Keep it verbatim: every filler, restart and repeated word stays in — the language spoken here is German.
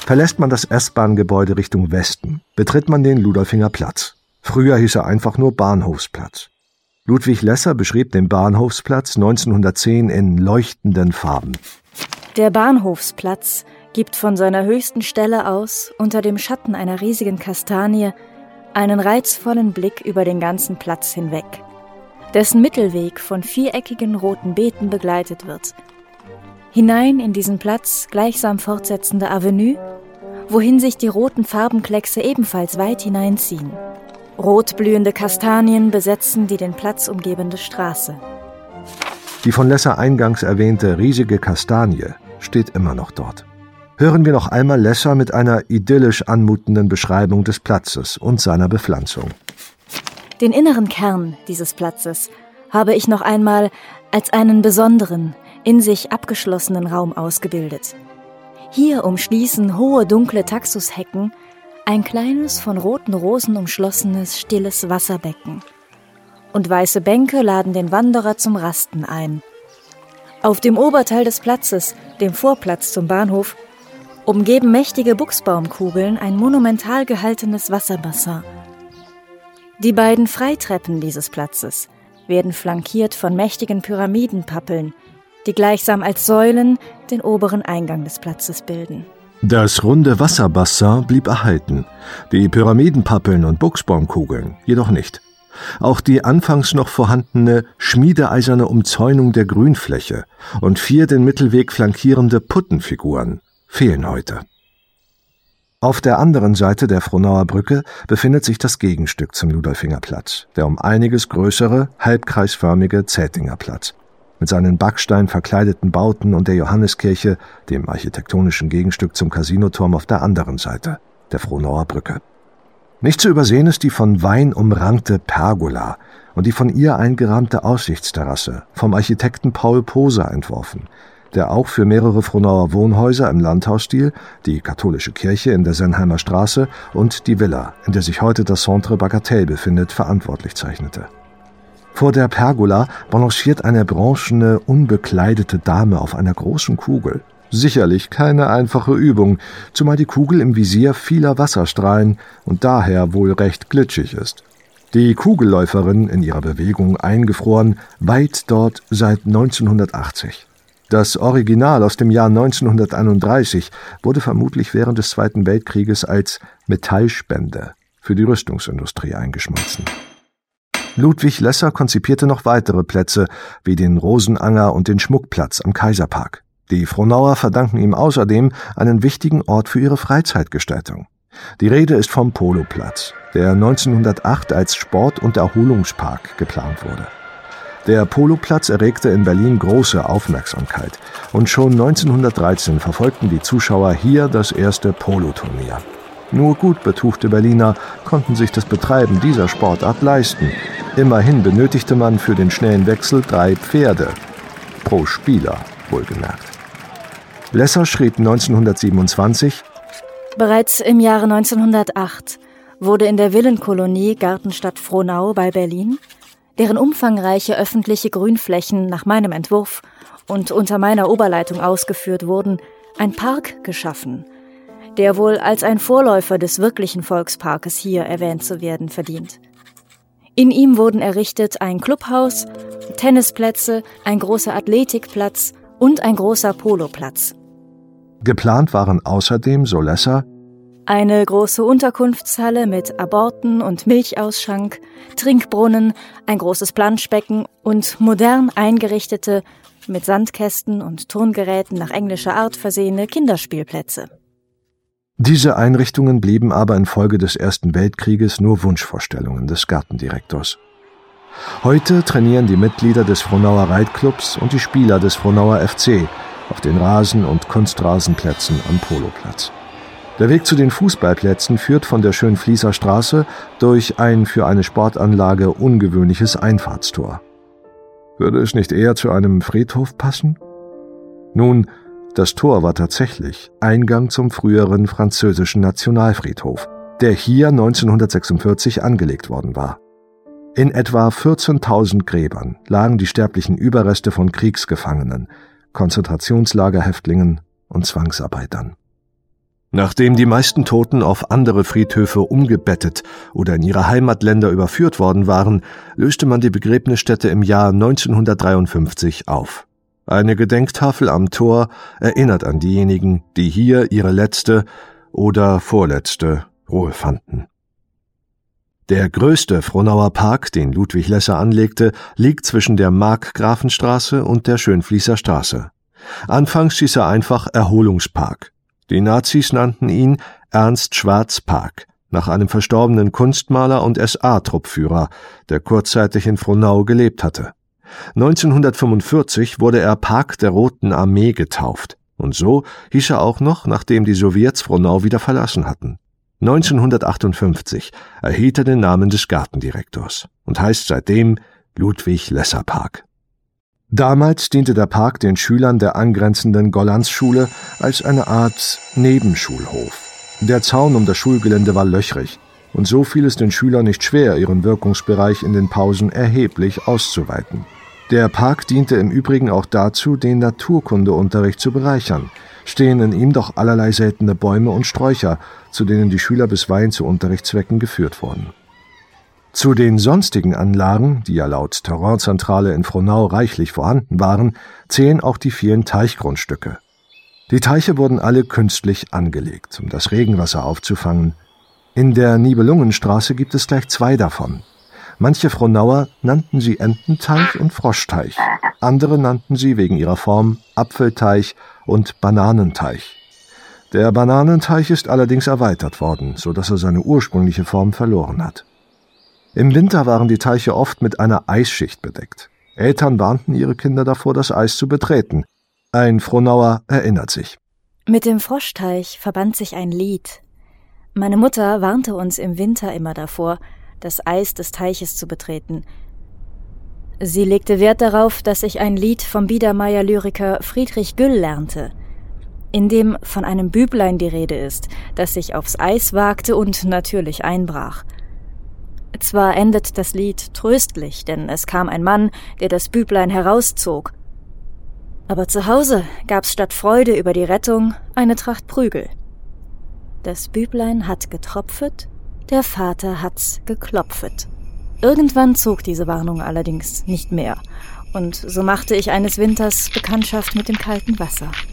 Verlässt man das S-Bahn-Gebäude Richtung Westen, betritt man den Ludolfinger Platz. Früher hieß er einfach nur Bahnhofsplatz. Ludwig Lesser beschrieb den Bahnhofsplatz neunzehnhundertzehn in leuchtenden Farben. Der Bahnhofsplatz gibt von seiner höchsten Stelle aus, unter dem Schatten einer riesigen Kastanie, einen reizvollen Blick über den ganzen Platz hinweg, dessen Mittelweg von viereckigen roten Beeten begleitet wird. Hinein in diesen Platz gleichsam fortsetzende Avenue, wohin sich die roten Farbenkleckse ebenfalls weit hineinziehen. Rotblühende Kastanien besetzen die den Platz umgebende Straße. Die von Lesser eingangs erwähnte riesige Kastanie steht immer noch dort. Hören wir noch einmal Lesser mit einer idyllisch anmutenden Beschreibung des Platzes und seiner Bepflanzung. Den inneren Kern dieses Platzes habe ich noch einmal als einen besonderen, in sich abgeschlossenen Raum ausgebildet. Hier umschließen hohe dunkle Taxushecken ein kleines, von roten Rosen umschlossenes, stilles Wasserbecken. Und weiße Bänke laden den Wanderer zum Rasten ein. Auf dem Oberteil des Platzes, dem Vorplatz zum Bahnhof, umgeben mächtige Buchsbaumkugeln ein monumental gehaltenes Wasserbassin. Die beiden Freitreppen dieses Platzes werden flankiert von mächtigen Pyramidenpappeln, die gleichsam als Säulen den oberen Eingang des Platzes bilden. Das runde Wasserbassin blieb erhalten, die Pyramidenpappeln und Buchsbaumkugeln jedoch nicht. Auch die anfangs noch vorhandene schmiedeeiserne Umzäunung der Grünfläche und vier den Mittelweg flankierende Puttenfiguren fehlen heute. Auf der anderen Seite der Frohnauer Brücke befindet sich das Gegenstück zum Ludolfinger Platz, der um einiges größere, halbkreisförmige Zätinger Platz, mit seinen backsteinverkleideten Bauten und der Johanneskirche, dem architektonischen Gegenstück zum Casinoturm auf der anderen Seite, der Frohnauer Brücke. Nicht zu übersehen ist die von Wein umrankte Pergola und die von ihr eingerahmte Aussichtsterrasse, vom Architekten Paul Poser entworfen, der auch für mehrere Frohnauer Wohnhäuser im Landhausstil, die katholische Kirche in der Senheimer Straße und die Villa, in der sich heute das Centre Bagatelle befindet, verantwortlich zeichnete. Vor der Pergola balanciert eine bronzene, unbekleidete Dame auf einer großen Kugel. Sicherlich keine einfache Übung, zumal die Kugel im Visier vieler Wasserstrahlen und daher wohl recht glitschig ist. Die Kugelläuferin, in ihrer Bewegung eingefroren, weilt dort seit neunzehnhundertachtzig. Das Original aus dem Jahr neunzehnhunderteinunddreißig wurde vermutlich während des Zweiten Weltkrieges als Metallspende für die Rüstungsindustrie eingeschmolzen. Ludwig Lesser konzipierte noch weitere Plätze, wie den Rosenanger und den Schmuckplatz am Kaiserpark. Die Frohnauer verdanken ihm außerdem einen wichtigen Ort für ihre Freizeitgestaltung. Die Rede ist vom Poloplatz, der neunzehnhundertacht als Sport- und Erholungspark geplant wurde. Der Poloplatz erregte in Berlin große Aufmerksamkeit und schon neunzehnhundertdreizehn verfolgten die Zuschauer hier das erste Poloturnier. Nur gut betuchte Berliner konnten sich das Betreiben dieser Sportart leisten. Immerhin benötigte man für den schnellen Wechsel drei Pferde. Pro Spieler, wohlgemerkt. Lesser schrieb neunzehnhundertsiebenundzwanzig: Bereits im Jahre neunzehnhundertacht wurde in der Villenkolonie Gartenstadt Frohnau bei Berlin, deren umfangreiche öffentliche Grünflächen nach meinem Entwurf und unter meiner Oberleitung ausgeführt wurden, ein Park geschaffen, der wohl als ein Vorläufer des wirklichen Volksparkes hier erwähnt zu werden verdient. In ihm wurden errichtet ein Clubhaus, Tennisplätze, ein großer Athletikplatz und ein großer Poloplatz. Geplant waren außerdem, so Lesser, eine große Unterkunftshalle mit Aborten und Milchausschank, Trinkbrunnen, ein großes Planschbecken und modern eingerichtete, mit Sandkästen und Turngeräten nach englischer Art versehene Kinderspielplätze. Diese Einrichtungen blieben aber infolge des Ersten Weltkrieges nur Wunschvorstellungen des Gartendirektors. Heute trainieren die Mitglieder des Frohnauer Reitclubs und die Spieler des Frohnauer F C auf den Rasen- und Kunstrasenplätzen am Poloplatz. Der Weg zu den Fußballplätzen führt von der Schönfließer Straße durch ein für eine Sportanlage ungewöhnliches Einfahrtstor. Würde es nicht eher zu einem Friedhof passen? Nun, das Tor war tatsächlich Eingang zum früheren französischen Nationalfriedhof, der hier neunzehnhundertsechsundvierzig angelegt worden war. In etwa vierzehntausend Gräbern lagen die sterblichen Überreste von Kriegsgefangenen, Konzentrationslagerhäftlingen und Zwangsarbeitern. Nachdem die meisten Toten auf andere Friedhöfe umgebettet oder in ihre Heimatländer überführt worden waren, löste man die Begräbnisstätte im Jahr neunzehnhundertdreiundfünfzig auf. Eine Gedenktafel am Tor erinnert an diejenigen, die hier ihre letzte oder vorletzte Ruhe fanden. Der größte Frohnauer Park, den Ludwig Lesser anlegte, liegt zwischen der Markgrafenstraße und der Schönfließer Straße. Anfangs hieß er einfach Erholungspark. Die Nazis nannten ihn Ernst-Schwarz-Park, nach einem verstorbenen Kunstmaler und S A-Truppführer, der kurzzeitig in Frohnau gelebt hatte. neunzehnhundertfünfundvierzig wurde er Park der Roten Armee getauft, und so hieß er auch noch, nachdem die Sowjets Frohnau wieder verlassen hatten. neunzehnhundertachtundfünfzig erhielt er den Namen des Gartendirektors und heißt seitdem Ludwig-Lesser-Park. Damals diente der Park den Schülern der angrenzenden Gollanz-Schule als eine Art Nebenschulhof. Der Zaun um das Schulgelände war löchrig, und so fiel es den Schülern nicht schwer, ihren Wirkungsbereich in den Pausen erheblich auszuweiten. Der Park diente im Übrigen auch dazu, den Naturkundeunterricht zu bereichern, stehen in ihm doch allerlei seltene Bäume und Sträucher, zu denen die Schüler bisweilen zu Unterrichtszwecken geführt wurden. Zu den sonstigen Anlagen, die ja laut Terrainzentrale in Frohnau reichlich vorhanden waren, zählen auch die vielen Teichgrundstücke. Die Teiche wurden alle künstlich angelegt, um das Regenwasser aufzufangen. In der Nibelungenstraße gibt es gleich zwei davon. Manche Frohnauer nannten sie Ententeich und Froschteich, andere nannten sie wegen ihrer Form Apfelteich und Bananenteich. Der Bananenteich ist allerdings erweitert worden, so dass er seine ursprüngliche Form verloren hat. Im Winter waren die Teiche oft mit einer Eisschicht bedeckt. Eltern warnten ihre Kinder davor, das Eis zu betreten. Ein Frohnauer erinnert sich. Mit dem Froschteich verband sich ein Lied. Meine Mutter warnte uns im Winter immer davor, das Eis des Teiches zu betreten. Sie legte Wert darauf, dass ich ein Lied vom Biedermeier-Lyriker Friedrich Güll lernte, in dem von einem Büblein die Rede ist, das sich aufs Eis wagte und natürlich einbrach. Zwar endet das Lied tröstlich, denn es kam ein Mann, der das Büblein herauszog. Aber zu Hause gab's statt Freude über die Rettung eine Tracht Prügel. Das Büblein hat getropfet, der Vater hat's geklopfet. Irgendwann zog diese Warnung allerdings nicht mehr, und so machte ich eines Winters Bekanntschaft mit dem kalten Wasser.